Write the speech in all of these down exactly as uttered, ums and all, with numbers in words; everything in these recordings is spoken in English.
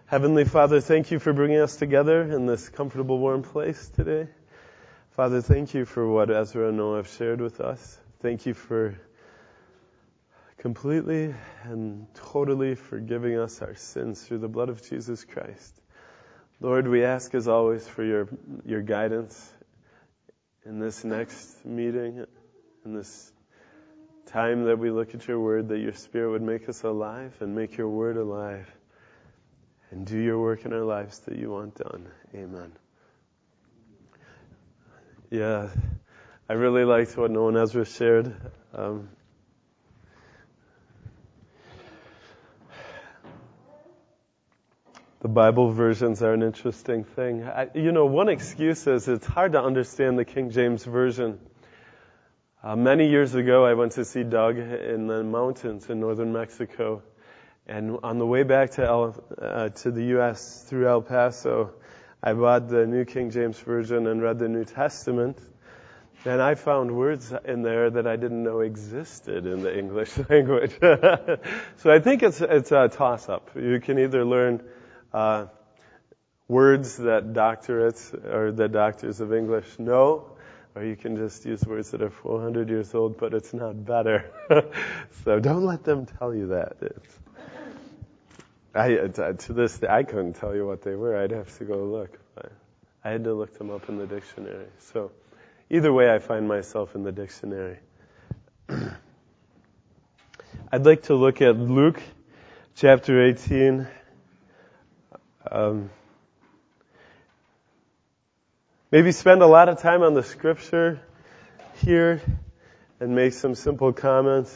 Heavenly Father, thank you for bringing us together in this comfortable, warm place today. Father, thank you for what Ezra and Noah have shared with us. Thank you for completely and totally forgiving us our sins through the blood of Jesus Christ. Lord, we ask as always for your your guidance in this next meeting, in this time that we look at your word, that your Spirit would make us alive and make your word alive. And do your work in our lives that you want done. Amen. Yeah, I really liked what Noah and Ezra shared. Um, the Bible versions are an interesting thing. I, you know, one excuse is it's hard to understand the King James Version. Uh, many years ago, I went to see Doug in the mountains in northern Mexico. And on the way back to El, uh, to the U S through El Paso, I bought the New King James Version and read the New Testament. And I found words in there that I didn't know existed in the English language. So I think it's it's a toss-up. You can either learn uh, words that doctorates or the doctors of English know, or you can just use words that are four hundred years old, but it's not better. So don't let them tell you that. It's, I, to this day, I couldn't tell you what they were. I'd have to go look. But I had to look them up in the dictionary. So either way, I find myself in the dictionary. I'd like to look at Luke chapter eighteen. Um, maybe spend a lot of time on the scripture here and make some simple comments.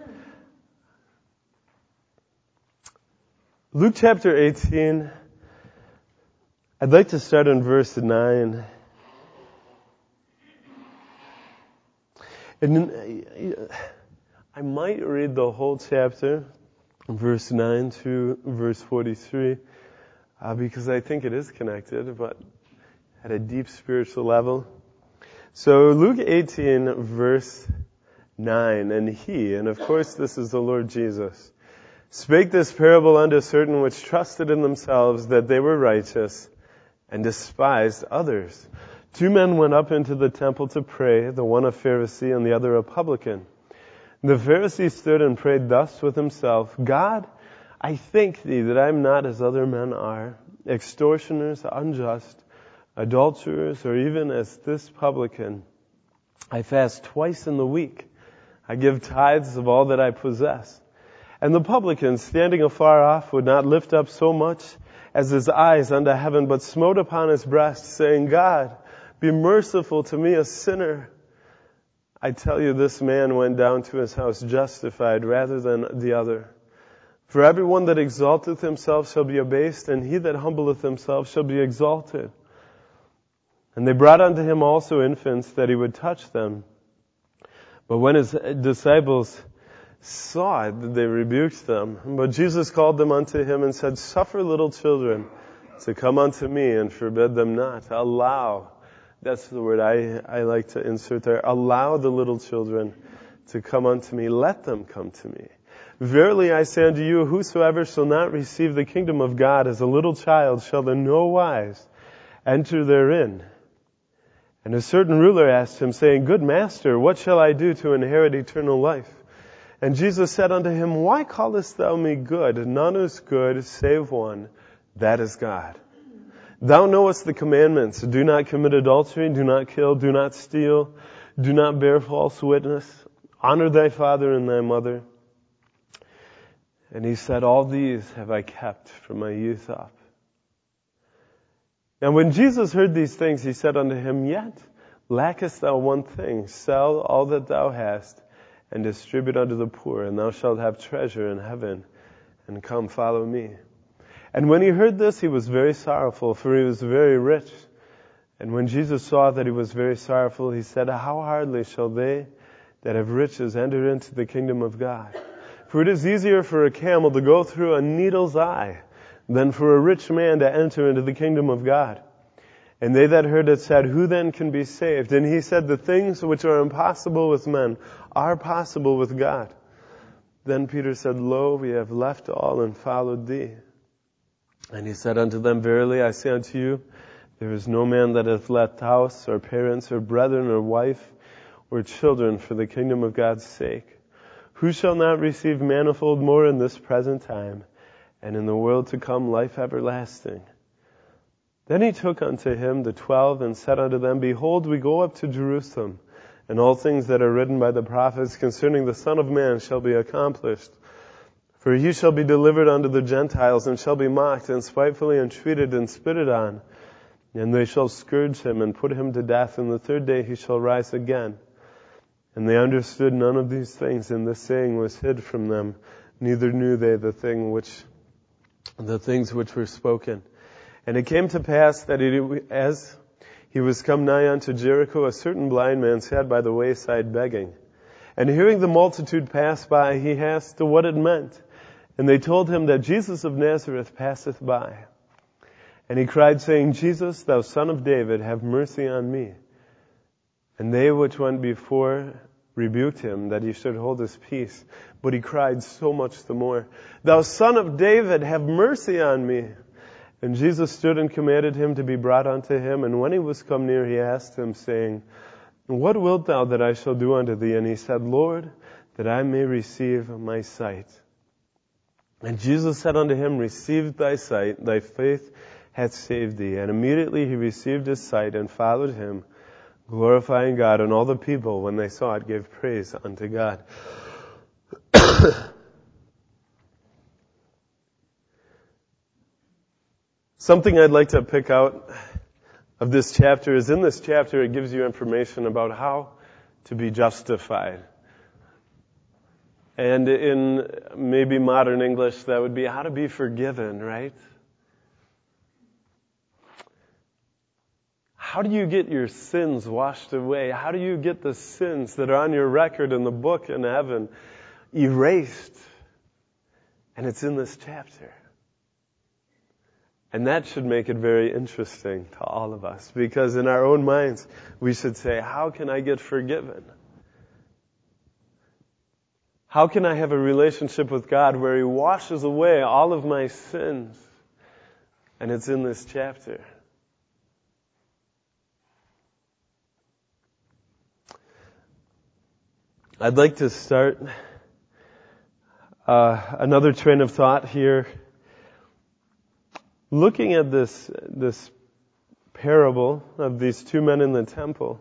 Luke chapter eighteen, I'd like to start in verse nine. And I might read the whole chapter, verse nine to verse forty-three, uh, because I think it is connected, but at a deep spiritual level. So Luke eighteen, verse nine, and he, and of course this is the Lord Jesus, spake this parable unto certain which trusted in themselves that they were righteous, and despised others. Two men went up into the temple to pray, the one a Pharisee and the other a publican. The Pharisee stood and prayed thus with himself, God, I thank thee that I am not as other men are, extortioners, unjust, adulterers, or even as this publican. I fast twice in the week. I give tithes of all that I possess. And the publican, standing afar off, would not lift up so much as his eyes unto heaven, but smote upon his breast, saying, God, be merciful to me, a sinner. I tell you, this man went down to his house justified rather than the other. For everyone that exalteth himself shall be abased, and he that humbleth himself shall be exalted. And they brought unto him also infants, that he would touch them. But when his disciples saw it, they rebuked them. But Jesus called them unto him and said, Suffer little children to come unto me, and forbid them not. Allow, that's the word I, I like to insert there. Allow the little children to come unto me. Let them come to me. Verily I say unto you, whosoever shall not receive the kingdom of God as a little child shall in no wise enter therein. And a certain ruler asked him, saying, Good master, what shall I do to inherit eternal life? And Jesus said unto him, Why callest thou me good? None is good save one, that is God. Thou knowest the commandments. Do not commit adultery, do not kill, do not steal, do not bear false witness, honor thy father and thy mother. And he said, All these have I kept from my youth up. Now when Jesus heard these things, he said unto him, Yet lackest thou one thing. Sell all that thou hast, and distribute unto the poor, and thou shalt have treasure in heaven, and come follow me. And when he heard this, he was very sorrowful, for he was very rich. And when Jesus saw that he was very sorrowful, he said, How hardly shall they that have riches enter into the kingdom of God? For it is easier for a camel to go through a needle's eye than for a rich man to enter into the kingdom of God. And they that heard it said, Who then can be saved? And he said, The things which are impossible with men are possible with God. Then Peter said, Lo, we have left all and followed thee. And he said unto them, Verily I say unto you, there is no man that hath left house, or parents, or brethren, or wife, or children for the kingdom of God's sake, who shall not receive manifold more in this present time, and in the world to come life everlasting. Then he took unto him the twelve, and said unto them, Behold, we go up to Jerusalem, and all things that are written by the prophets concerning the Son of Man shall be accomplished. For he shall be delivered unto the Gentiles, and shall be mocked, and spitefully entreated, and spitted on. And they shall scourge him, and put him to death, and the third day he shall rise again. And they understood none of these things, and this saying was hid from them, neither knew they the thing which, the things which were spoken. And it came to pass that it, as he was come nigh unto Jericho, a certain blind man sat by the wayside begging. And hearing the multitude pass by, he asked what it meant. And they told him that Jesus of Nazareth passeth by. And he cried, saying, Jesus, thou Son of David, have mercy on me. And they which went before rebuked him, that he should hold his peace. But he cried so much the more, Thou Son of David, have mercy on me. And Jesus stood and commanded him to be brought unto him. And when he was come near, he asked him, saying, What wilt thou that I shall do unto thee? And he said, Lord, that I may receive my sight. And Jesus said unto him, Receive thy sight, thy faith hath saved thee. And immediately he received his sight and followed him, glorifying God. And all the people, when they saw it, gave praise unto God. Something I'd like to pick out of this chapter is in this chapter it gives you information about how to be justified. And in maybe modern English, that would be how to be forgiven, right? How do you get your sins washed away? How do you get the sins that are on your record in the book in heaven erased? And it's in this chapter. And that should make it very interesting to all of us, because in our own minds, we should say, how can I get forgiven? How can I have a relationship with God where He washes away all of my sins? And it's in this chapter. I'd like to start uh, another train of thought here. Looking at this this parable of these two men in the temple,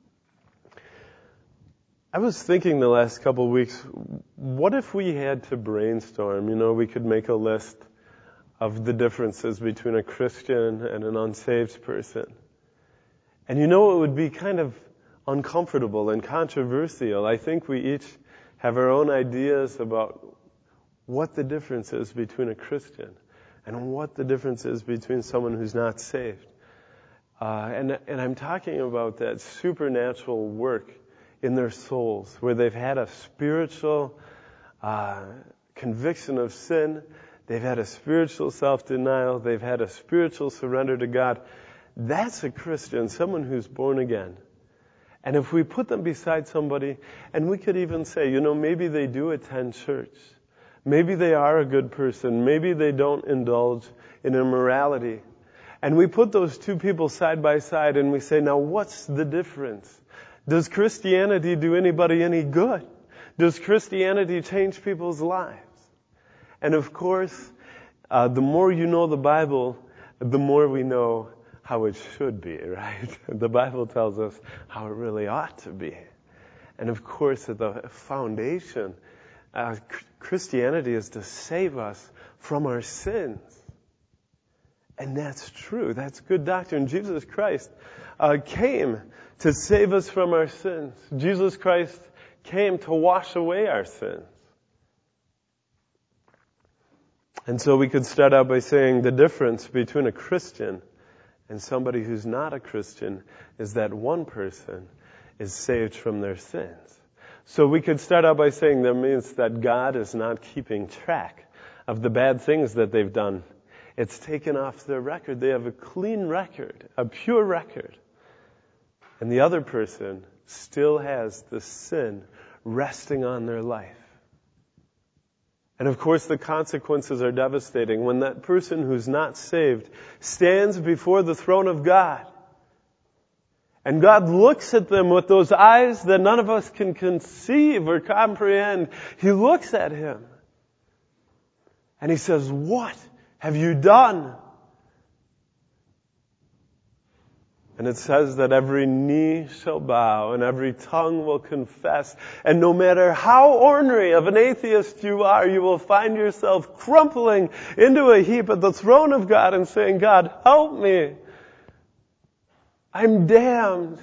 I was thinking the last couple of weeks, what if we had to brainstorm? You know, we could make a list of the differences between a Christian and an unsaved person. And you know, it would be kind of uncomfortable and controversial. I think we each have our own ideas about what the difference is between a Christian and what the difference is between someone who's not saved. Uh, and, and I'm talking about that supernatural work in their souls, where they've had a spiritual uh, conviction of sin, they've had a spiritual self-denial, they've had a spiritual surrender to God. That's a Christian, someone who's born again. And if we put them beside somebody, and we could even say, you know, maybe they do attend church, maybe they are a good person, maybe they don't indulge in immorality, and we put those two people side by side and we say, now what's the difference? Does Christianity do anybody any good? Does Christianity change people's lives? And of course, uh, the more you know the Bible, the more we know how it should be, right? The Bible tells us how it really ought to be. And of course, at the foundation, uh, Christianity is to save us from our sins. And that's true. That's good doctrine. Jesus Christ uh, came to save us from our sins. Jesus Christ came to wash away our sins. And so we could start out by saying the difference between a Christian and somebody who's not a Christian is that one person is saved from their sins. So we could start out by saying that means that God is not keeping track of the bad things that they've done. It's taken off their record. They have a clean record, a pure record. And the other person still has the sin resting on their life. And of course the consequences are devastating. When that person who's not saved stands before the throne of God, and God looks at them with those eyes that none of us can conceive or comprehend, He looks at him and He says, "What have you done?" And it says that every knee shall bow and every tongue will confess. And no matter how ornery of an atheist you are, you will find yourself crumpling into a heap at the throne of God and saying, "God, help me. I'm damned."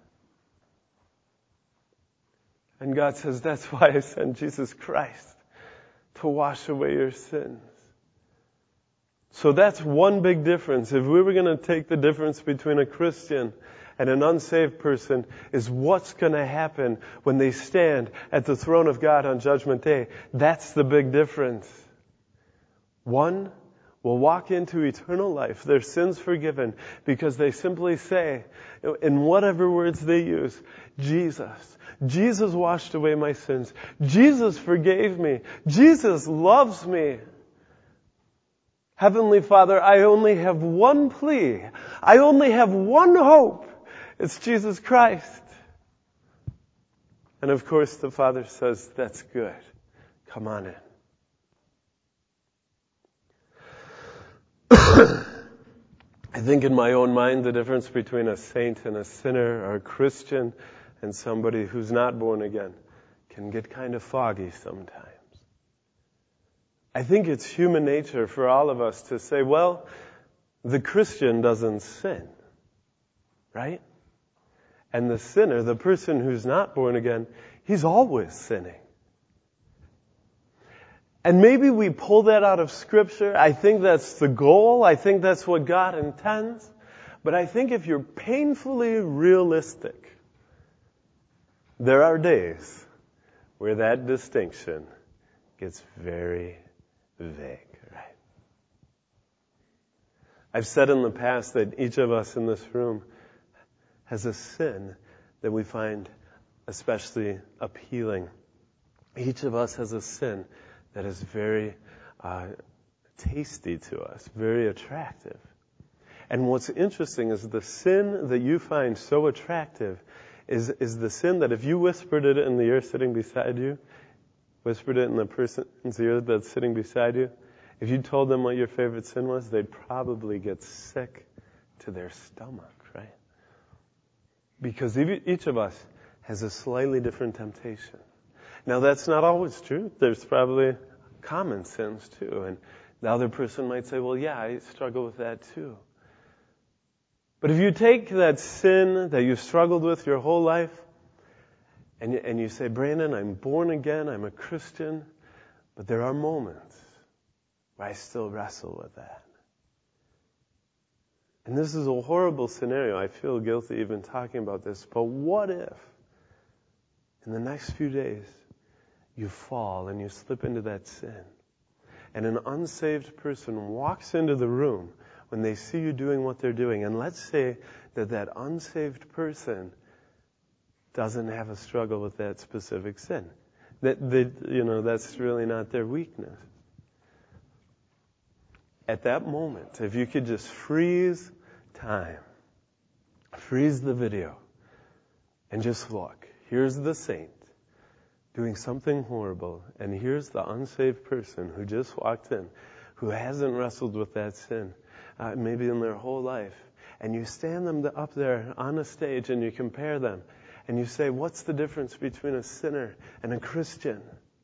And God says, "That's why I sent Jesus Christ, to wash away your sins." So that's one big difference. If we were going to take the difference between a Christian and an unsaved person, is what's going to happen when they stand at the throne of God on Judgment Day. That's the big difference. One will walk into eternal life, their sins forgiven, because they simply say, in whatever words they use, "Jesus. Jesus washed away my sins. Jesus forgave me. Jesus loves me. Heavenly Father, I only have one plea. I only have one hope. It's Jesus Christ." And of course the Father says, "That's good. Come on in." I think in my own mind the difference between a saint and a sinner, or a Christian and somebody who's not born again, can get kind of foggy sometimes. I think it's human nature for all of us to say, well, the Christian doesn't sin, right? And the sinner, the person who's not born again, he's always sinning. And maybe we pull that out of Scripture. I think that's the goal. I think that's what God intends. But I think if you're painfully realistic, there are days where that distinction gets very vague, right? I've said in the past that each of us in this room has a sin that we find especially appealing. Each of us has a sin that is very uh, tasty to us, very attractive. And what's interesting is the sin that you find so attractive is, is the sin that if you whispered it in the ear sitting beside you, whispered it in the person's ear that's sitting beside you, if you told them what your favorite sin was, they'd probably get sick to their stomach, right? Because each of us has a slightly different temptation. Now that's not always true. There's probably common sins too. And the other person might say, well, yeah, I struggle with that too. But if you take that sin that you've struggled with your whole life, and you, and you say, Brandon, I'm born again, I'm a Christian, but there are moments where I still wrestle with that. And this is a horrible scenario. I feel guilty even talking about this. But what if, in the next few days, you fall and you slip into that sin, and an unsaved person walks into the room when they see you doing what they're doing, and let's say that that unsaved person doesn't have a struggle with that specific sin. That they, you know, that's really not their weakness. At that moment, if you could just freeze time, freeze the video, and just look. Here's the saint doing something horrible, and here's the unsaved person who just walked in, who hasn't wrestled with that sin, uh, maybe in their whole life. And you stand them up there on a stage and you compare them. And you say, what's the difference between a sinner and a Christian?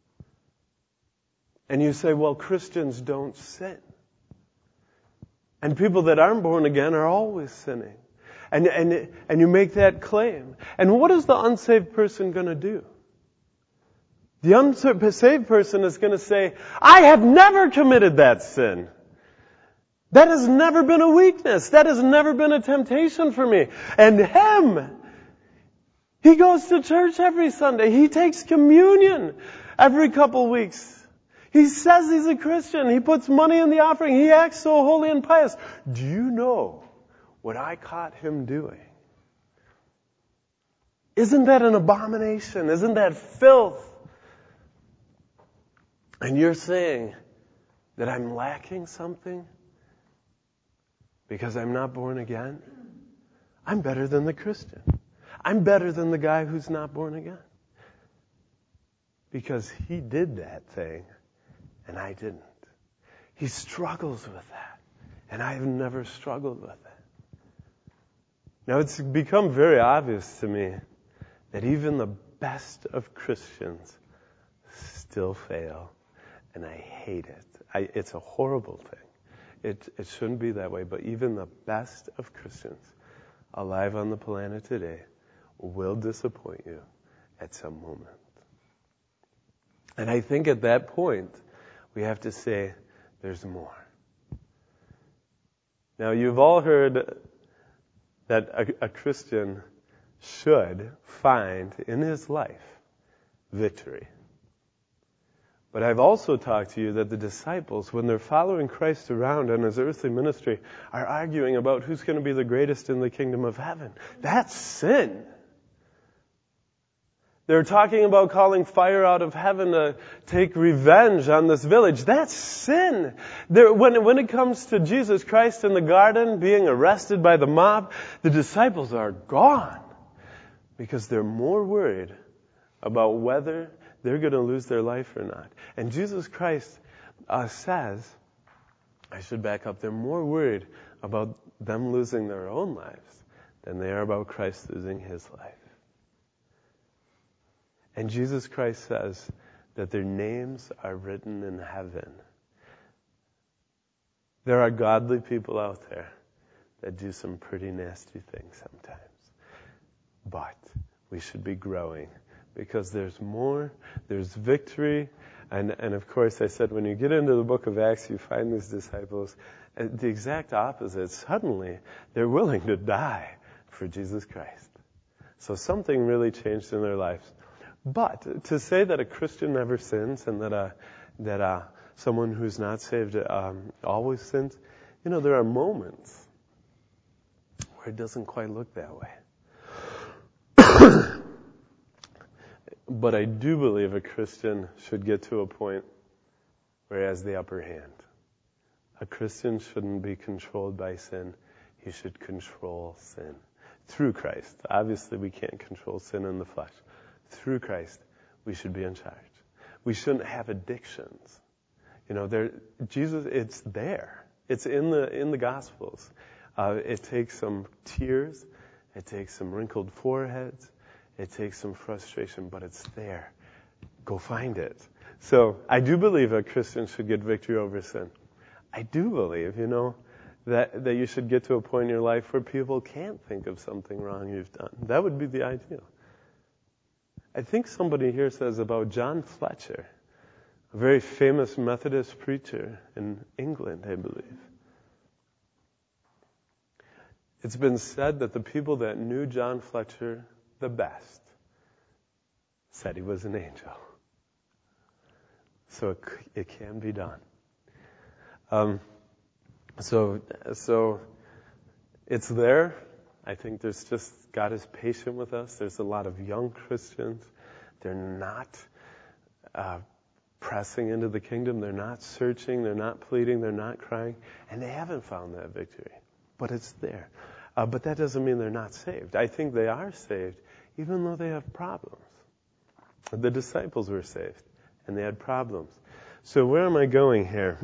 And you say, well, Christians don't sin. And people that aren't born again are always sinning. And, and, and you make that claim. And what is the unsaved person going to do? The unsaved person is going to say, I have never committed that sin. That has never been a weakness. That has never been a temptation for me. And him, he goes to church every Sunday. He takes communion every couple weeks. He says he's a Christian. He puts money in the offering. He acts so holy and pious. Do you know what I caught him doing? Isn't that an abomination? Isn't that filth? And you're saying that I'm lacking something because I'm not born again, I'm better than the Christian. I'm better than the guy who's not born again. Because he did that thing and I didn't. He struggles with that and I've never struggled with it. Now it's become very obvious to me that even the best of Christians still fail, and I hate it. I, it's a horrible thing. It, it shouldn't be that way, but even the best of Christians alive on the planet today will disappoint you at some moment. And I think at that point, we have to say, there's more. Now, you've all heard that a, a Christian should find in his life victory. But I've also talked to you that the disciples, when they're following Christ around on his earthly ministry, are arguing about who's going to be the greatest in the kingdom of heaven. That's sin. They're talking about calling fire out of heaven to take revenge on this village. That's sin. There, when, when it comes to Jesus Christ in the garden being arrested by the mob, the disciples are gone because they're more worried about whether they're going to lose their life or not. And Jesus Christ uh, says, I should back up, they're more worried about them losing their own lives than they are about Christ losing his life. And Jesus Christ says that their names are written in heaven. There are godly people out there that do some pretty nasty things sometimes. But we should be growing because there's more, there's victory. And, and of course, I said when you get into the book of Acts, you find these disciples, the exact opposite. Suddenly, they're willing to die for Jesus Christ. So something really changed in their lives. But to say that a Christian never sins and that a, that a, someone who's not saved um, always sins, you know, there are moments where it doesn't quite look that way. But I do believe a Christian should get to a point where he has the upper hand. A Christian shouldn't be controlled by sin. He should control sin through Christ. Obviously, we can't control sin in the flesh. Through Christ, we should be in charge. We shouldn't have addictions. You know, there, Jesus, it's there. It's in the in the Gospels. Uh, it takes some tears. It takes some wrinkled foreheads. It takes some frustration, but it's there. Go find it. So I do believe a Christian should get victory over sin. I do believe, you know, that, that you should get to a point in your life where people can't think of something wrong you've done. That would be the ideal. I think somebody here says about John Fletcher, a very famous Methodist preacher in England, I believe. It's been said that the people that knew John Fletcher the best said he was an angel. So it, it can be done. Um, so, so it's there. I think there's just, God is patient with us. There's a lot of young Christians. They're not uh, pressing into the kingdom. They're not searching. They're not pleading. They're not crying. And they haven't found that victory. But it's there. Uh, but that doesn't mean they're not saved. I think they are saved, even though they have problems. The disciples were saved, and they had problems. So where am I going here?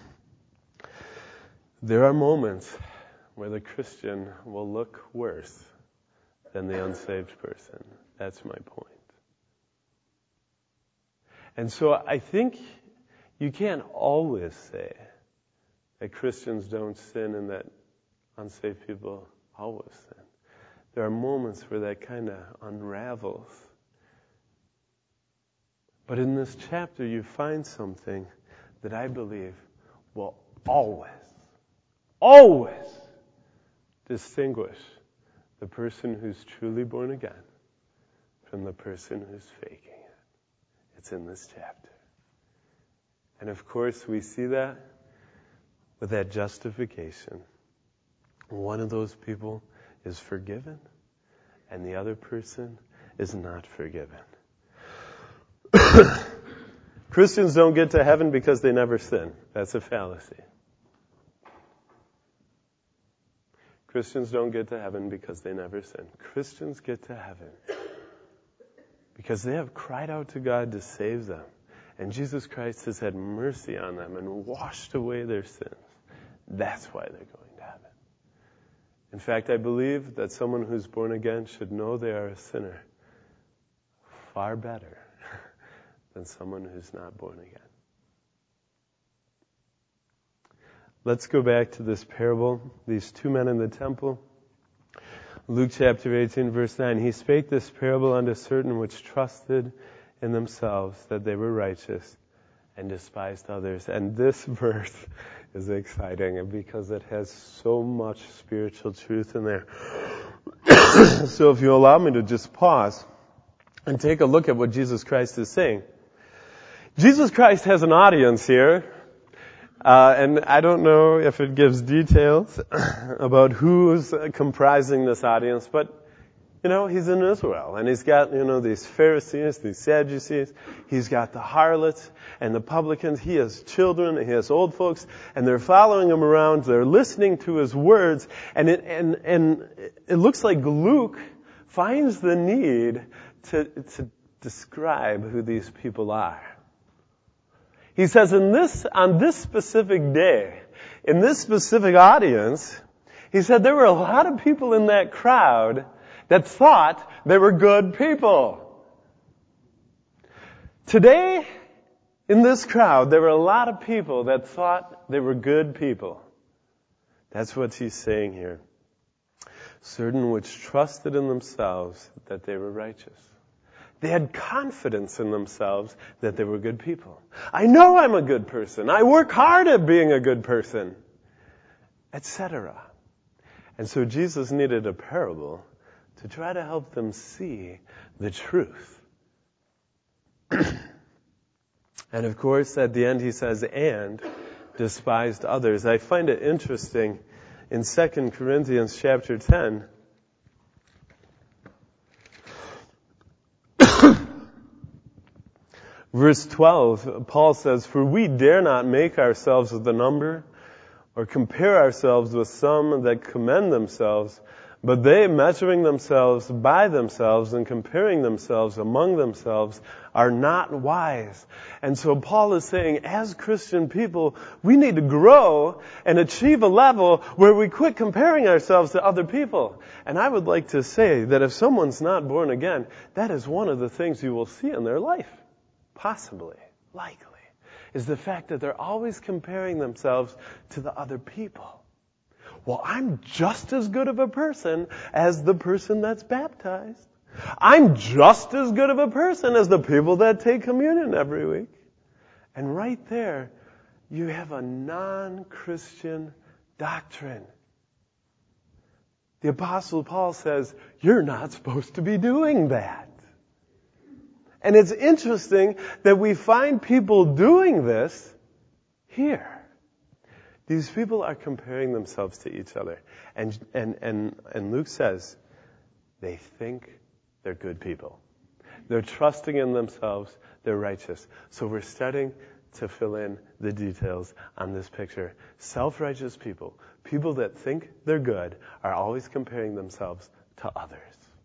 There are moments where the Christian will look worse than the unsaved person. That's my point. And so I think you can't always say that Christians don't sin and that unsaved people always sin. There are moments where that kind of unravels. But in this chapter, you find something that I believe will always, always distinguish the person who's truly born again from the person who's faking it. It's in this chapter. And of course, we see that with that justification. One of those people is forgiven, and the other person is not forgiven. Christians don't get to heaven because they never sin. That's a fallacy. Christians don't get to heaven because they never sin. Christians get to heaven because they have cried out to God to save them. And Jesus Christ has had mercy on them and washed away their sins. That's why they're going to heaven. In fact, I believe that someone who's born again should know they are a sinner far better than someone who's not born again. Let's go back to this parable, these two men in the temple. Luke chapter eighteen, verse nine. He spake this parable unto certain which trusted in themselves that they were righteous and despised others. And this verse is exciting because it has so much spiritual truth in there. So if you allow me to just pause and take a look at what Jesus Christ is saying. Jesus Christ has an audience here. Uh, and I don't know if it gives details about who's comprising this audience, but, you know, he's in Israel, and he's got, you know, these Pharisees, these Sadducees, he's got the harlots and the publicans, he has children, he has old folks, and they're following him around, they're listening to his words, and it, and, and it looks like Luke finds the need to, to describe who these people are. He says in this, on this specific day, in this specific audience, he said there were a lot of people in that crowd that thought they were good people. Today, in this crowd, there were a lot of people that thought they were good people. That's what he's saying here. Certain which trusted in themselves that they were righteous. They had confidence in themselves that they were good people. I know I'm a good person. I work hard at being a good person, et cetera. And so Jesus needed a parable to try to help them see the truth. And of course, at the end he says, and despised others. I find it interesting in Second Corinthians chapter ten, verse twelve, Paul says, for we dare not make ourselves of the number or compare ourselves with some that commend themselves, but they, measuring themselves by themselves and comparing themselves among themselves, are not wise. And so Paul is saying, as Christian people, we need to grow and achieve a level where we quit comparing ourselves to other people. And I would like to say that if someone's not born again, that is one of the things you will see in their life. Possibly, likely, is the fact that they're always comparing themselves to the other people. Well, I'm just as good of a person as the person that's baptized. I'm just as good of a person as the people that take communion every week. And right there, you have a non-Christian doctrine. The Apostle Paul says, you're not supposed to be doing that. And it's interesting that we find people doing this here. These people are comparing themselves to each other. And, and, and, and Luke says they think they're good people. They're trusting in themselves. They're righteous. So we're starting to fill in the details on this picture. Self-righteous people, people that think they're good, are always comparing themselves to others.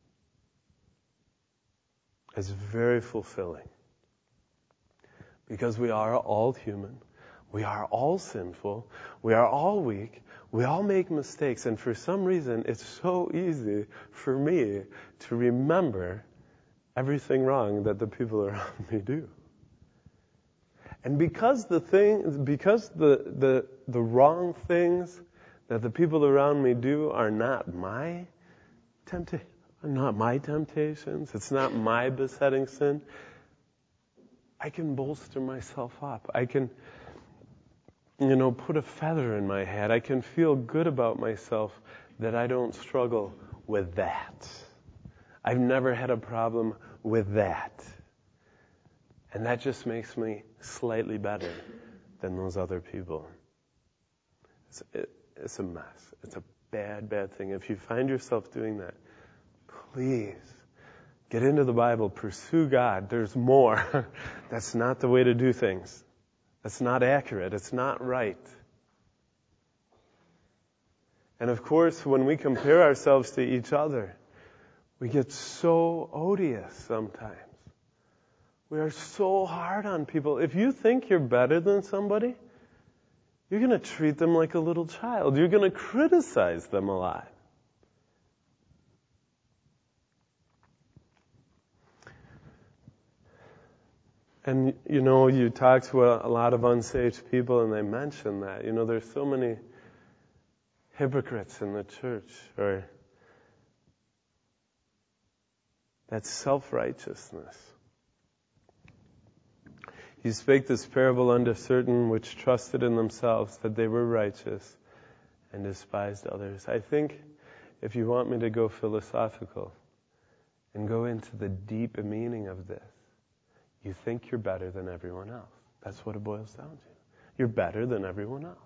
It's very fulfilling. Because we are all human. We are all sinful. We are all weak. We all make mistakes. And for some reason, it's so easy for me to remember everything wrong that the people around me do. And because the thing, because the, the, the wrong things that the people around me do are not my temptation, not my temptations, it's not my besetting sin, I can bolster myself up. I can, you know, put a feather in my hat. I can feel good about myself that I don't struggle with that. I've never had a problem with that. And that just makes me slightly better than those other people. It's, it, it's a mess. It's a bad, bad thing. If you find yourself doing that, please Get into the Bible. Pursue God. There's more. That's not the way to do things. That's not accurate. It's not right. And of course, when we compare ourselves to each other, we get so odious sometimes. We are so hard on people. If you think you're better than somebody, you're going to treat them like a little child. You're going to criticize them a lot. And, you know, you talk to a, a lot of unsaved people and they mention that. You know, there's so many hypocrites in the church, or that self-righteousness. He spake this parable unto certain which trusted in themselves that they were righteous and despised others. I think if you want me to go philosophical and go into the deep meaning of this, you think you're better than everyone else. That's what it boils down to. You're better than everyone else.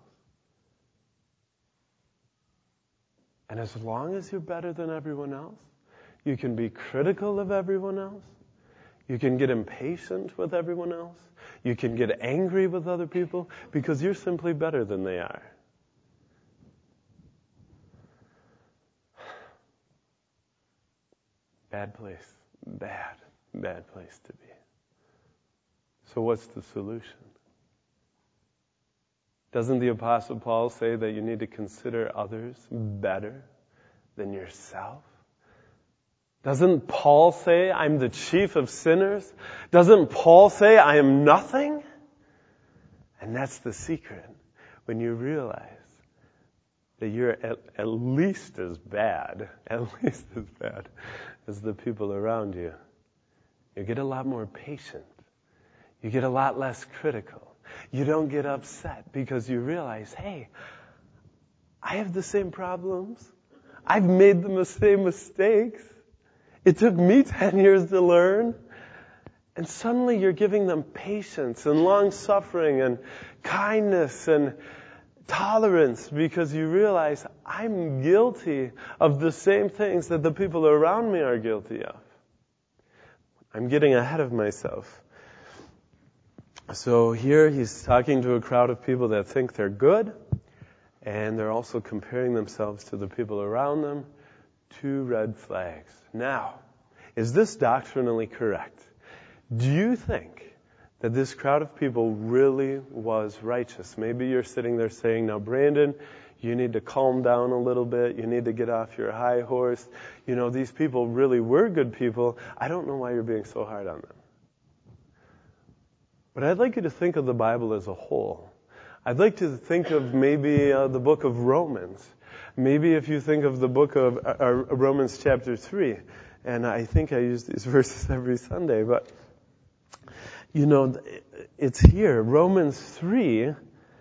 And as long as you're better than everyone else, you can be critical of everyone else. You can get impatient with everyone else. You can get angry with other people because you're simply better than they are. Bad place. Bad, bad place to be. So what's the solution? Doesn't the Apostle Paul say that you need to consider others better than yourself? Doesn't Paul say, I'm the chief of sinners? Doesn't Paul say, I am nothing? And that's the secret. When you realize that you're at, at least as bad, at least as bad as the people around you, you get a lot more patient. You get a lot less critical. You don't get upset because you realize, hey, I have the same problems. I've made the same mistakes. It took me ten years to learn. And suddenly you're giving them patience and long-suffering and kindness and tolerance because you realize I'm guilty of the same things that the people around me are guilty of. I'm getting ahead of myself. So here he's talking to a crowd of people that think they're good, and they're also comparing themselves to the people around them. Two red flags. Now, is this doctrinally correct? Do you think that this crowd of people really was righteous? Maybe you're sitting there saying, now Brandon, you need to calm down a little bit. You need to get off your high horse. You know, these people really were good people. I don't know why you're being so hard on them. But I'd like you to think of the Bible as a whole. I'd like to think of maybe uh, the book of Romans. Maybe if you think of the book of uh, uh, Romans chapter three. And I think I use these verses every Sunday. But, you know, it's here. Romans three.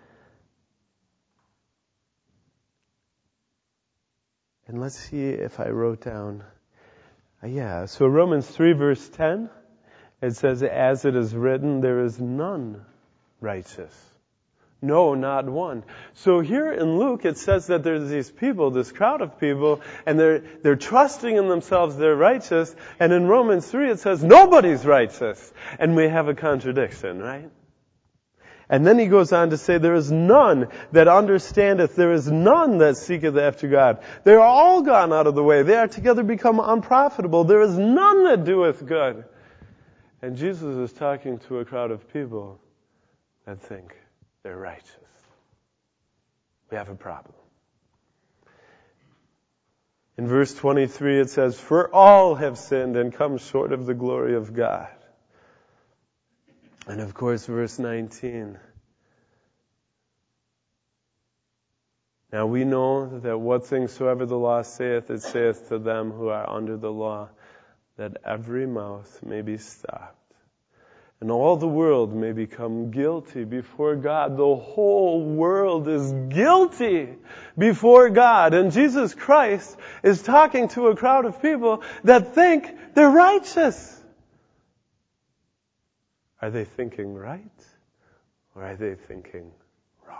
And let's see if I wrote down. Uh, yeah, so Romans three verse ten. It says, as it is written, there is none righteous. No, not one. So here in Luke, it says that there's these people, this crowd of people, and they're, they're trusting in themselves, they're righteous. And in Romans three, it says nobody's righteous. And we have a contradiction, right? And then he goes on to say, there is none that understandeth, there is none that seeketh after God. They are all gone out of the way. They are together become unprofitable. There is none that doeth good. And Jesus is talking to a crowd of people that think they're righteous. We have a problem. In verse twenty-three it says, for all have sinned and come short of the glory of God. And of course verse nineteen. Now we know that what things soever the law saith, it saith to them who are under the law, that every mouth may be stopped, and all the world may become guilty before God. The whole world is guilty before God. And Jesus Christ is talking to a crowd of people that think they're righteous. Are they thinking right? Or are they thinking wrong?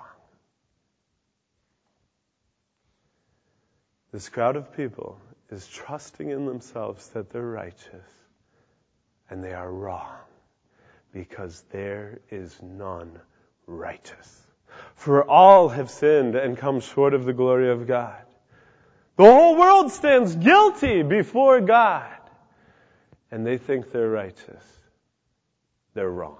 This crowd of people is trusting in themselves that they're righteous. And they are wrong, because there is none righteous. For all have sinned and come short of the glory of God. The whole world stands guilty before God. And they think they're righteous. They're wrong.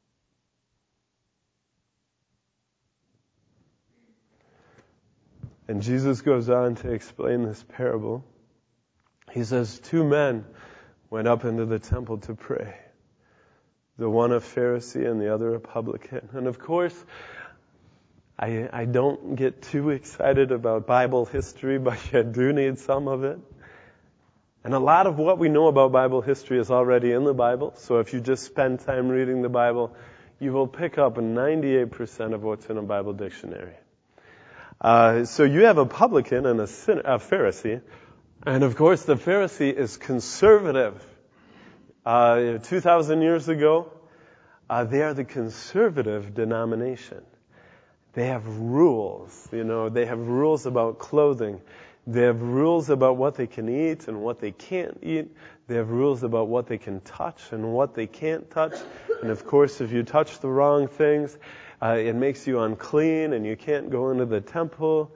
And Jesus goes on to explain this parable. He says, two men went up into the temple to pray. The one a Pharisee and the other a publican. And of course, I, I don't get too excited about Bible history, but you do need some of it. And a lot of what we know about Bible history is already in the Bible. So if you just spend time reading the Bible, you will pick up ninety-eight percent of what's in a Bible dictionary. Uh, so you have a publican and a, sin, a Pharisee. And of course, the Pharisee is conservative. Uh, two thousand years ago, uh, they are the conservative denomination. They have rules, you know, they have rules about clothing. They have rules about what they can eat and what they can't eat. They have rules about what they can touch and what they can't touch. And of course, if you touch the wrong things, uh, it makes you unclean and you can't go into the temple.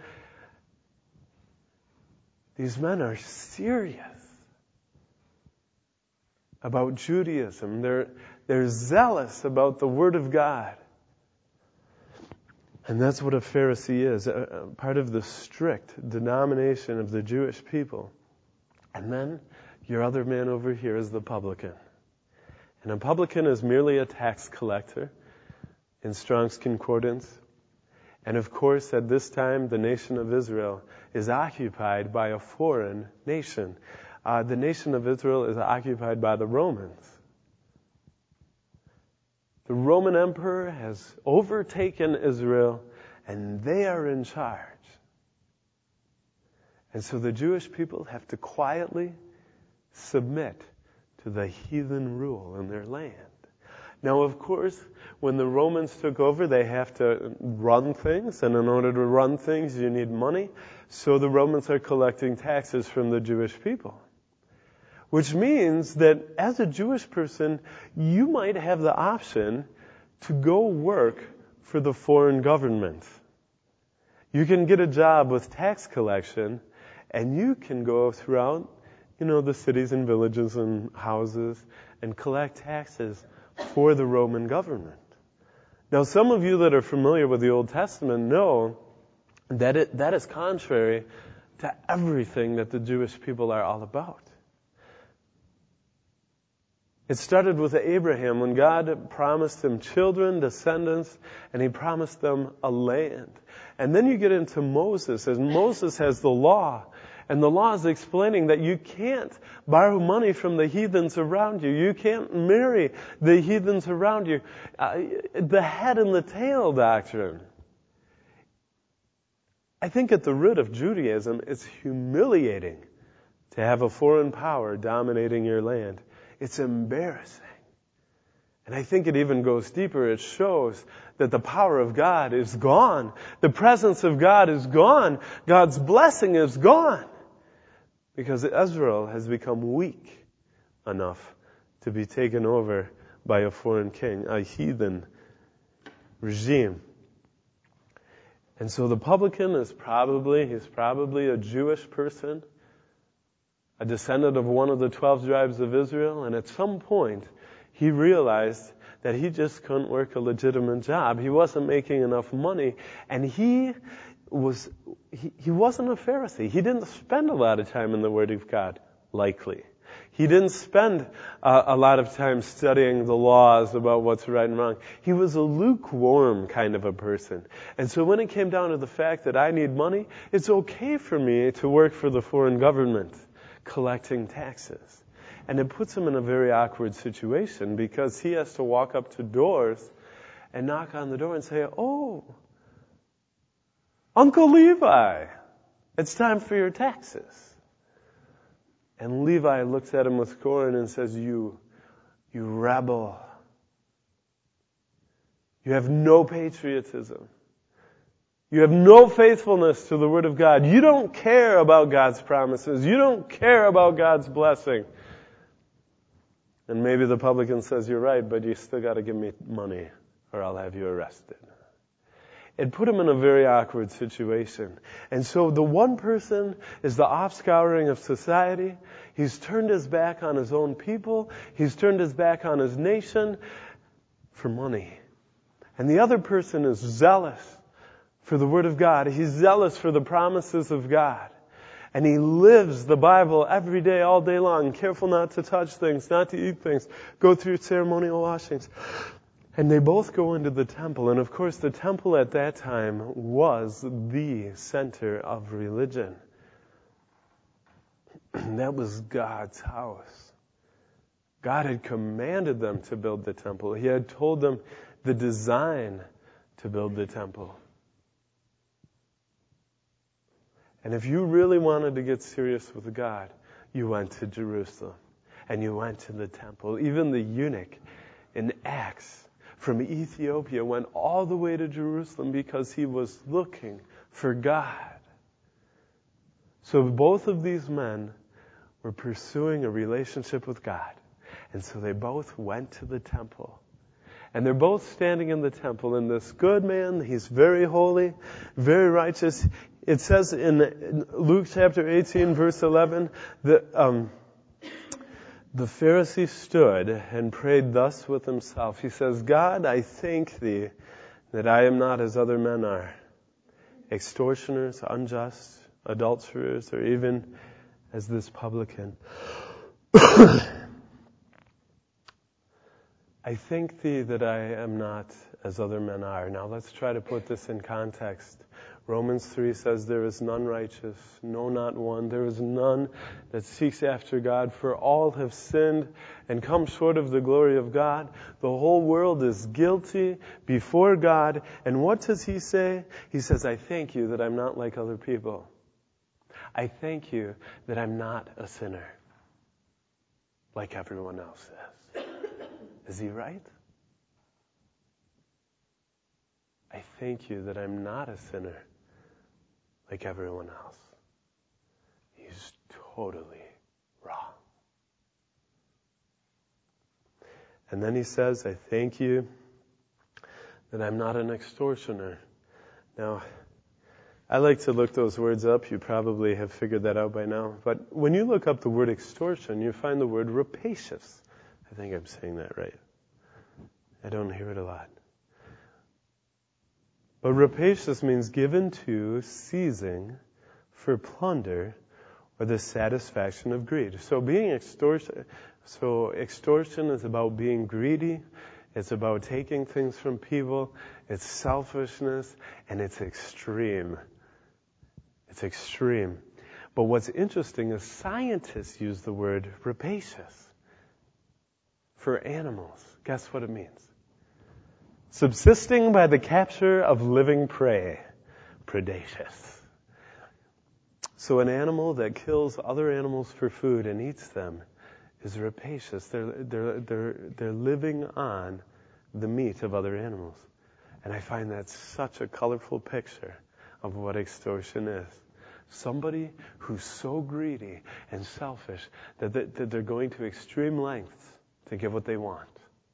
These men are serious about Judaism. They're, they're zealous about the Word of God. And that's what a Pharisee is, a, a part of the strict denomination of the Jewish people. And then your other man over here is the publican. And a publican is merely a tax collector in Strong's Concordance. And of course, at this time, the nation of Israel is occupied by a foreign nation. Uh, the nation of Israel is occupied by the Romans. The Roman emperor has overtaken Israel, and they are in charge. And so the Jewish people have to quietly submit to the heathen rule in their land. Now, of course, when the Romans took over, they have to run things, and in order to run things, you need money. So the Romans are collecting taxes from the Jewish people. Which means that as a Jewish person, you might have the option to go work for the foreign government. You can get a job with tax collection, and you can go throughout, you know, the cities and villages and houses and collect taxes for the Roman government. Now, some of you that are familiar with the Old Testament know that it, that is contrary to everything that the Jewish people are all about. It started with Abraham when God promised him children, descendants, and he promised them a land. And then you get into Moses, and Moses has the law. And the law is explaining that you can't borrow money from the heathens around you. You can't marry the heathens around you. Uh, the head and the tail doctrine. I think at the root of Judaism, it's humiliating to have a foreign power dominating your land. It's embarrassing. And I think it even goes deeper. It shows that the power of God is gone. The presence of God is gone. God's blessing is gone. Because Israel has become weak enough to be taken over by a foreign king, a heathen regime. And so the publican is probably, he's probably a Jewish person, a descendant of one of the twelve tribes of Israel, and at some point, he realized that he just couldn't work a legitimate job. He wasn't making enough money, and he was he, he wasn't a Pharisee. He didn't spend a lot of time in the Word of God, likely. He didn't spend uh, a lot of time studying the laws about what's right and wrong. He was a lukewarm kind of a person. And so when it came down to the fact that I need money, it's okay for me to work for the foreign government, collecting taxes. And it puts him in a very awkward situation because he has to walk up to doors and knock on the door and say, "Oh, Uncle Levi, it's time for your taxes." And Levi looks at him with scorn and says, you, you rebel. You have no patriotism. You have no faithfulness to the Word of God. You don't care about God's promises. You don't care about God's blessing. And maybe the publican says, you're right, but you still got to give me money or I'll have you arrested. It put him in a very awkward situation. And so the one person is the offscouring of society. He's turned his back on his own people. He's turned his back on his nation for money. And the other person is zealous for the Word of God. He's zealous for the promises of God. And he lives the Bible every day, all day long, careful not to touch things, not to eat things, go through ceremonial washings. And they both go into the temple. And of course, the temple at that time was the center of religion. That was God's house. God had commanded them to build the temple. He had told them the design to build the temple. And if you really wanted to get serious with God, you went to Jerusalem. And you went to the temple. Even the eunuch in Acts from Ethiopia went all the way to Jerusalem because he was looking for God. So both of these men were pursuing a relationship with God. And so they both went to the temple. And they're both standing in the temple. And this good man, he's very holy, very righteous. It says in Luke chapter eighteen, verse eleven, that um, the Pharisee stood and prayed thus with himself. He says, God, I thank thee that I am not as other men are, extortioners, unjust, adulterers, or even as this publican. I thank thee that I am not as other men are. Now let's try to put this in context. Romans three says, there is none righteous, no, not one. There is none that seeks after God, for all have sinned and come short of the glory of God. The whole world is guilty before God. And what does he say? He says, I thank you that I'm not like other people. I thank you that I'm not a sinner like everyone else is. Is he right? I thank you that I'm not a sinner like everyone else. He's totally wrong. And then he says, I thank you that I'm not an extortioner. Now, I like to look those words up. You probably have figured that out by now. But when you look up the word extortion, you find the word rapacious. I think I'm saying that right. I don't hear it a lot. But rapacious means given to, seizing, for plunder, or the satisfaction of greed. So being extortion, so extortion is about being greedy. It's about taking things from people. It's selfishness, and it's extreme. It's extreme. But what's interesting is scientists use the word rapacious for animals. Guess what it means? Subsisting by the capture of living prey. Predacious. So an animal that kills other animals for food and eats them is rapacious. They're, they're, they're, they're living on the meat of other animals. And I find that such a colorful picture of what extortion is. Somebody who's so greedy and selfish that, they, that they're going to extreme lengths to get what they want.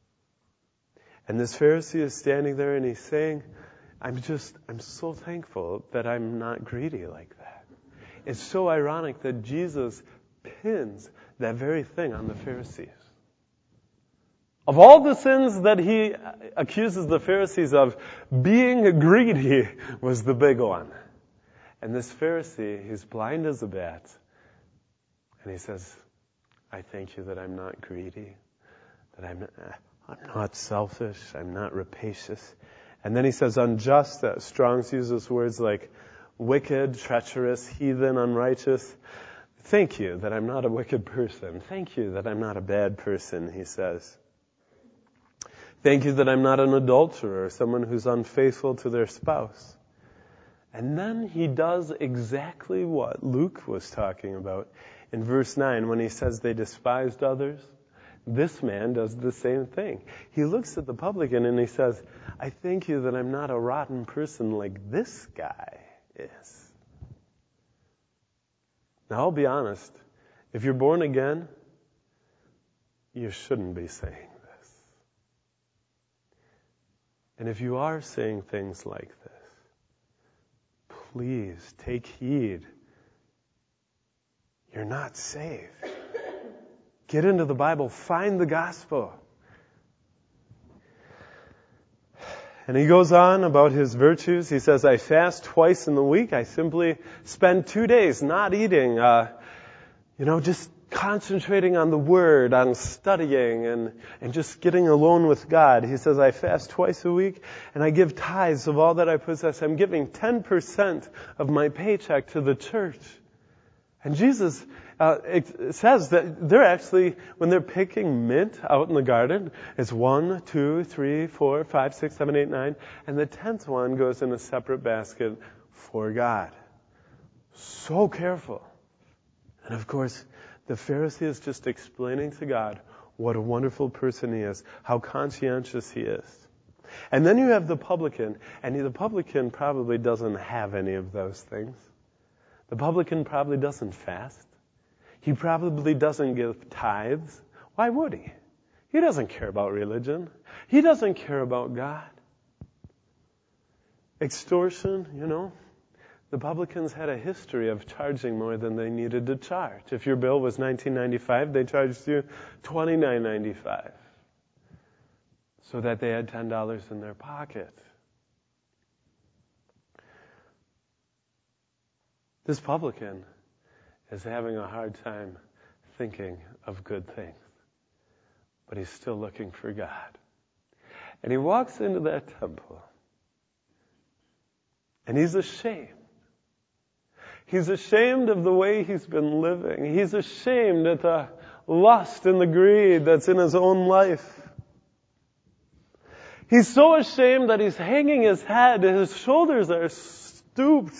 And this Pharisee is standing there and he's saying, I'm just, I'm so thankful that I'm not greedy like that. It's so ironic that Jesus pins that very thing on the Pharisees. Of all the sins that he accuses the Pharisees of, being greedy was the big one. And this Pharisee, he's blind as a bat. And he says, I thank you that I'm not greedy, that I'm not, I'm not selfish, I'm not rapacious. And then he says unjust. That Strong's uses words like wicked, treacherous, heathen, unrighteous. Thank you that I'm not a wicked person. Thank you that I'm not a bad person, he says. Thank you that I'm not an adulterer, someone who's unfaithful to their spouse. And then he does exactly what Luke was talking about in verse nine when he says they despised others. This man does the same thing. He looks at the publican and he says, I thank you that I'm not a rotten person like this guy is. Now I'll be honest. If you're born again, you shouldn't be saying this. And if you are saying things like this, please take heed. You're not saved. Get into the Bible. Find the gospel. And he goes on about his virtues. He says, I fast twice in the week. I simply spend two days not eating, uh, you know, just concentrating on the Word, on studying, and, and just getting alone with God. He says, I fast twice a week, and I give tithes of all that I possess. I'm giving ten percent of my paycheck to the church. And Jesus uh, it says that they're actually, when they're picking mint out in the garden, it's one, two, three, four, five, six, seven, eight, nine, and the tenth one goes in a separate basket for God. So careful. And of course, the Pharisee is just explaining to God what a wonderful person he is, how conscientious he is. And then you have the publican, and the publican probably doesn't have any of those things. The publican probably doesn't fast. He probably doesn't give tithes. Why would he? He doesn't care about religion. He doesn't care about God. Extortion, you know. The publicans had a history of charging more than they needed to charge. If your bill was nineteen ninety-five, they charged you twenty-nine ninety-five, so that they had ten dollars in their pocket. This publican is having a hard time thinking of good things, but he's still looking for God. And he walks into that temple, and he's ashamed. He's ashamed of the way he's been living. He's ashamed at the lust and the greed that's in his own life. He's so ashamed that he's hanging his head. His shoulders are stooped.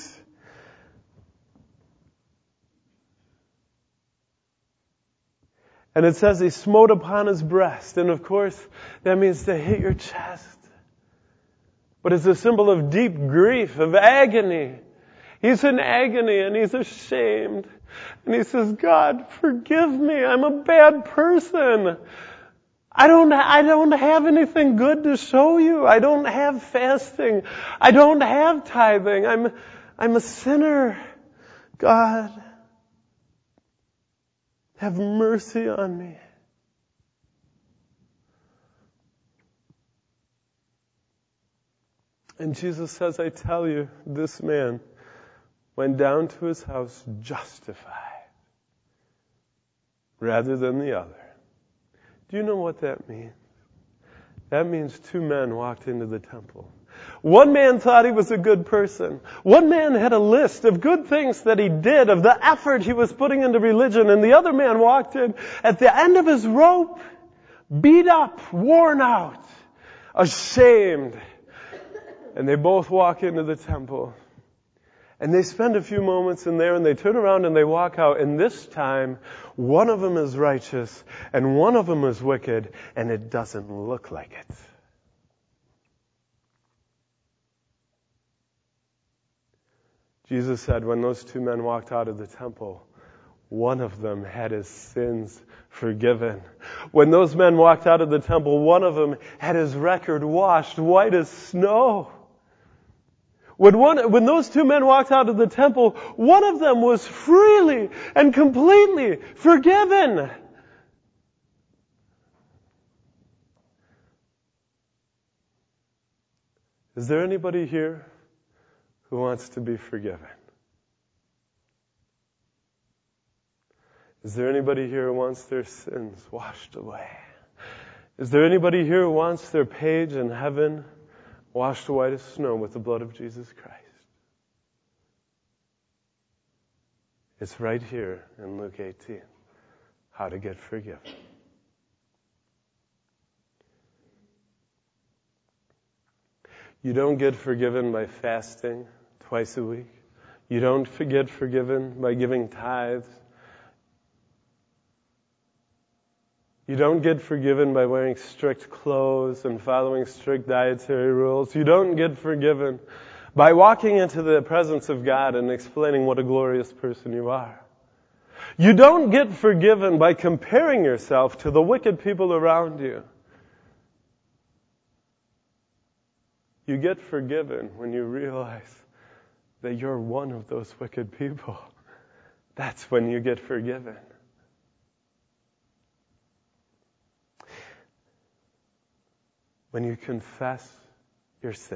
And it says he smote upon his breast. And of course, that means to hit your chest. But it's a symbol of deep grief, of agony. He's in agony and he's ashamed. And he says, God, forgive me. I'm a bad person. I don't, I don't have anything good to show you. I don't have fasting. I don't have tithing. I'm, I'm a sinner. God, have mercy on me. And Jesus says, I tell you, this man went down to his house justified rather than the other. Do you know what that means? That means two men walked into the temple. One man thought he was a good person. One man had a list of good things that he did, of the effort he was putting into religion, and the other man walked in at the end of his rope, beat up, worn out, ashamed. And they both walk into the temple. And they spend a few moments in there, and they turn around and they walk out. And this time, one of them is righteous, and one of them is wicked, and it doesn't look like it. Jesus said when those two men walked out of the temple, one of them had his sins forgiven. When those men walked out of the temple, one of them had his record washed white as snow. When one, when those two men walked out of the temple, one of them was freely and completely forgiven. Is there anybody here who wants to be forgiven? Is there anybody here who wants their sins washed away? Is there anybody here who wants their page in heaven washed white as snow with the blood of Jesus Christ? It's right here in Luke eighteen, how to get forgiven. You don't get forgiven by fasting twice a week. You don't get forgiven by giving tithes. You don't get forgiven by wearing strict clothes and following strict dietary rules. You don't get forgiven by walking into the presence of God and explaining what a glorious person you are. You don't get forgiven by comparing yourself to the wicked people around you. You get forgiven when you realize that you're one of those wicked people. That's when you get forgiven. When you confess your sins.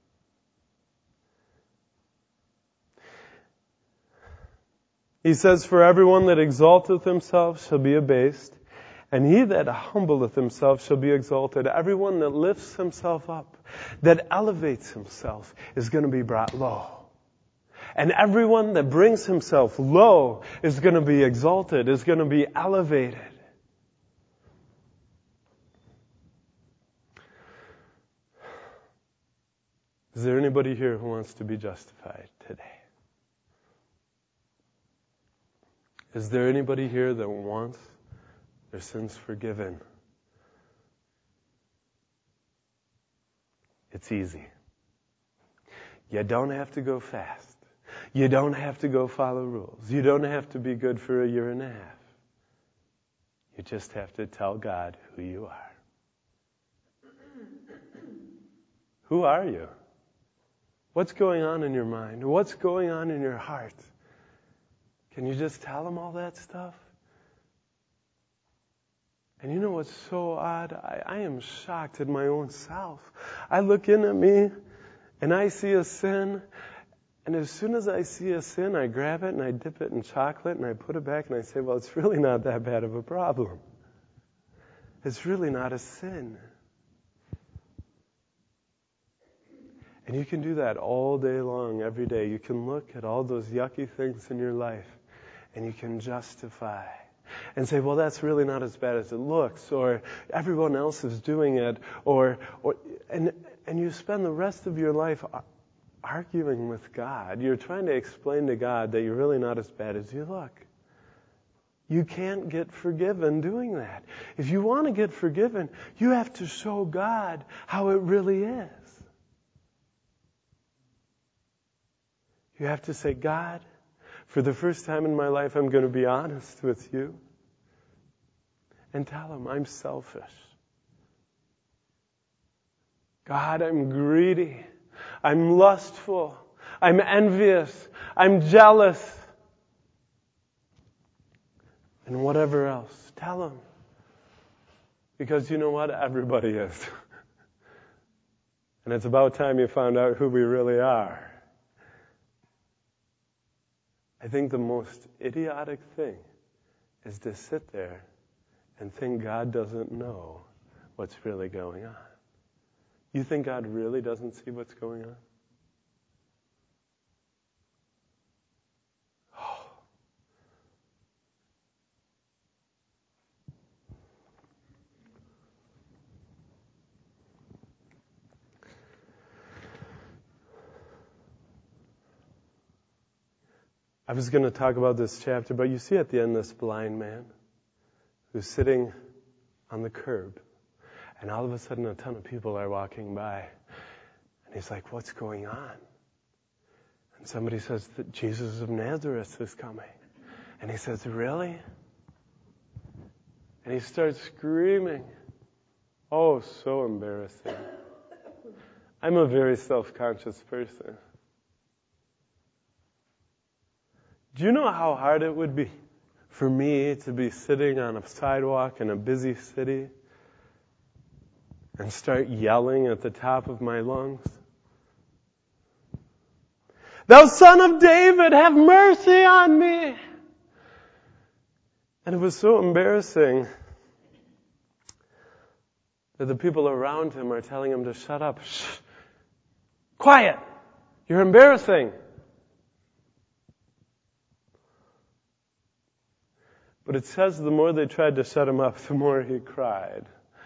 He says, for everyone that exalteth himself shall be abased, and he that humbleth himself shall be exalted. Everyone that lifts himself up, that elevates himself, is going to be brought low. And everyone that brings himself low is going to be exalted, is going to be elevated. Is there anybody here who wants to be justified today? Is there anybody here that wants their sins forgiven? It's easy. You don't have to go fast. You don't have to go follow rules. You don't have to be good for a year and a half. You just have to tell God who you are. Who are you? What's going on in your mind? What's going on in your heart? Can you just tell him all that stuff? And you know what's so odd? I, I am shocked at my own self. I look in at me and I see a sin, and as soon as I see a sin, I grab it and I dip it in chocolate and I put it back and I say, well, it's really not that bad of a problem. It's really not a sin. And you can do that all day long, every day. You can look at all those yucky things in your life and you can justify and say, well, that's really not as bad as it looks, or everyone else is doing it, or, or and and you spend the rest of your life arguing with God. You're trying to explain to God that you're really not as bad as you look. You can't get forgiven doing that. If you want to get forgiven, you have to show God how it really is. You have to say, God, for the first time in my life, I'm going to be honest with you. And tell him, I'm selfish. God, I'm greedy. I'm lustful. I'm envious. I'm jealous. And whatever else. Tell him. Because you know what? Everybody is. And it's about time you found out who we really are. I think the most idiotic thing is to sit there and think God doesn't know what's really going on. You think God really doesn't see what's going on? Oh. I was going to talk about this chapter, but you see at the end this blind man who's sitting on the curb, and all of a sudden a ton of people are walking by, and he's like, what's going on? And somebody says that Jesus of Nazareth is coming. And he says, really? And he starts screaming. Oh, so embarrassing. I'm a very self-conscious person. Do you know how hard it would be for me to be sitting on a sidewalk in a busy city and start yelling at the top of my lungs? Thou Son of David, have mercy on me! And it was so embarrassing that the people around him are telling him to shut up. Shh! Quiet! You're embarrassing! But it says the more they tried to shut him up, the more he cried.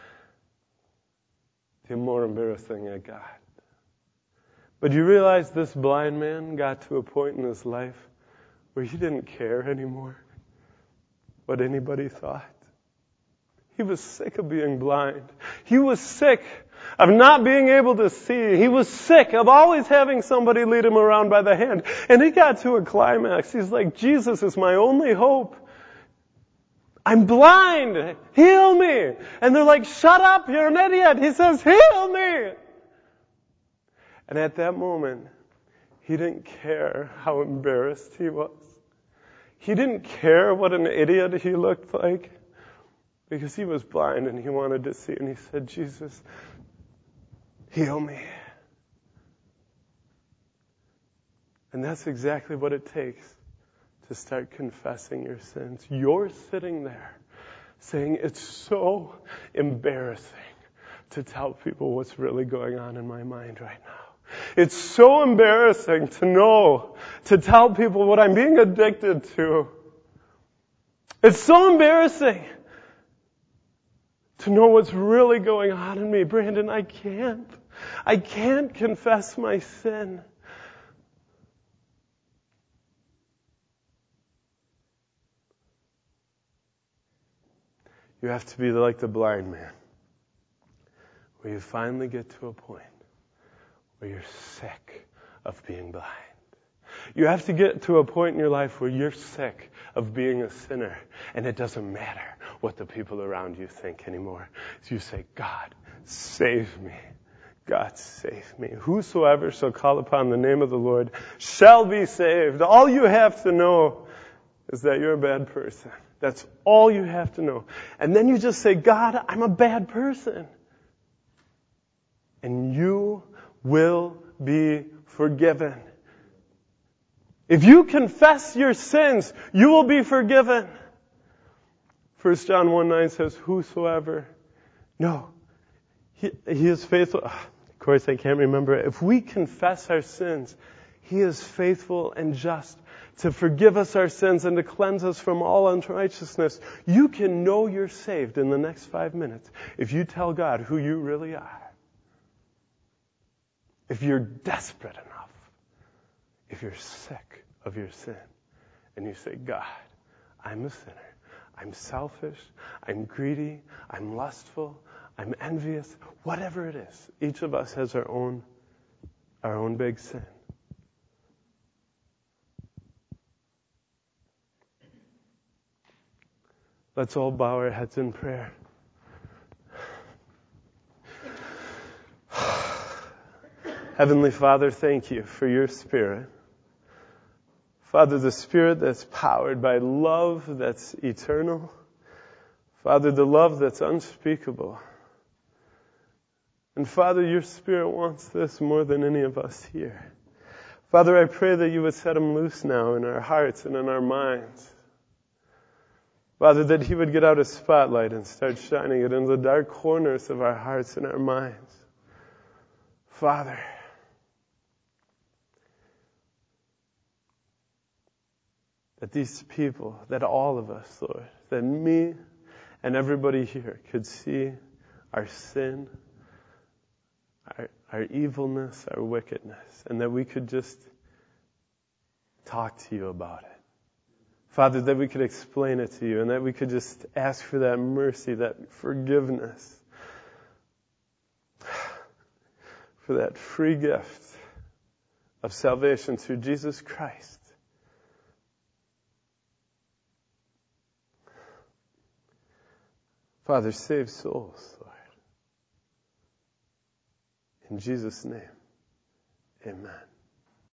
The more embarrassing it got. But you realize this blind man got to a point in his life where he didn't care anymore what anybody thought. He was sick of being blind. He was sick of not being able to see. He was sick of always having somebody lead him around by the hand. And he got to a climax. He's like, Jesus is my only hope. I'm blind. Heal me. And they're like, shut up. You're an idiot. He says, heal me. And at that moment, he didn't care how embarrassed he was. He didn't care what an idiot he looked like, because he was blind and he wanted to see. And he said, Jesus, heal me. And that's exactly what it takes to start confessing your sins. You're sitting there saying, it's so embarrassing to tell people what's really going on in my mind right now. It's so embarrassing to know, to tell people what I'm being addicted to. It's so embarrassing to know what's really going on in me. Brandon, I can't. I can't confess my sin. You have to be like the blind man, where you finally get to a point where you're sick of being blind. You have to get to a point in your life where you're sick of being a sinner, and it doesn't matter what the people around you think anymore. So you say, God, save me. God, save me. Whosoever shall call upon the name of the Lord shall be saved. All you have to know is that you're a bad person. That's all you have to know. And then you just say, God, I'm a bad person. And you will be forgiven. If you confess your sins, you will be forgiven. First John one nine says, whosoever. No. He, he is faithful. Of course, I can't remember it. If we confess our sins, He is faithful and just to forgive us our sins and to cleanse us from all unrighteousness. You can know you're saved in the next five minutes if you tell God who you really are. If you're desperate enough, if you're sick of your sin, and you say, God, I'm a sinner. I'm selfish. I'm greedy. I'm lustful. I'm envious. Whatever it is, each of us has our own, our own big sin. Let's all bow our heads in prayer. Heavenly Father, thank you for your Spirit. Father, the Spirit that's powered by love that's eternal. Father, the love that's unspeakable. And Father, your Spirit wants this more than any of us here. Father, I pray that you would set him loose now in our hearts and in our minds. Father, that he would get out a spotlight and start shining it in the dark corners of our hearts and our minds. Father, that these people, that all of us, Lord, that me and everybody here could see our sin, our, our evilness, our wickedness, and that we could just talk to you about it. Father, that we could explain it to you, and that we could just ask for that mercy, that forgiveness, for that free gift of salvation through Jesus Christ. Father, save souls, Lord. In Jesus' name, amen.